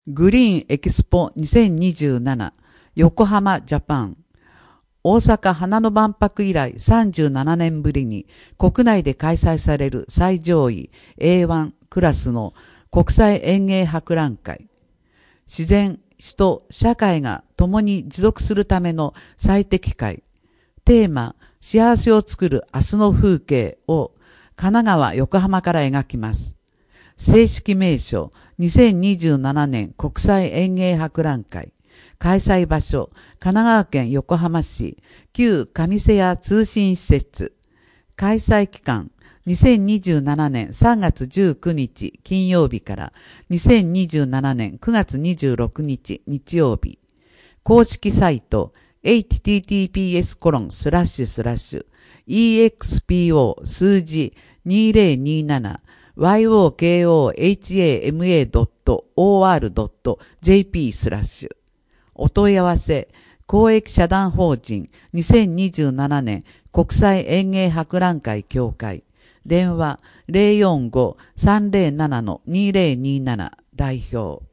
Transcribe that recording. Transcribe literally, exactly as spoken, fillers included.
グリーンエキスポにせんにじゅうなな横浜ジャパン。大阪花の万博以来さんじゅうななねんぶりに国内で開催される最上位 エーワン クラスの国際園芸博覧会。自然、人、社会が共に持続するための最適解。テーマ、幸せを作る明日の風景を神奈川、横浜から描きます。正式名称、にせんにじゅうななねん国際園芸博覧会。開催場所、神奈川県横浜市、旧上瀬谷通信施設。開催期間、にせんにじゅうななねんさんがつじゅうくにち金曜日からにせんにじゅうななねんくがつにじゅうろくにち日曜日。公式サイト、エイチティーティーピーエスコロンスラッシュスラッシュイーエックスピーオー 数字にせんにじゅうななワイオーケーオーエイチエーエムエードットオーアールドットジェーピー スラッシュ。お問い合わせ、公益社団法人にせんにじゅうななねん国際園芸博覧会協会。電話 ゼロよんご さんゼロなな にゼロになな代表。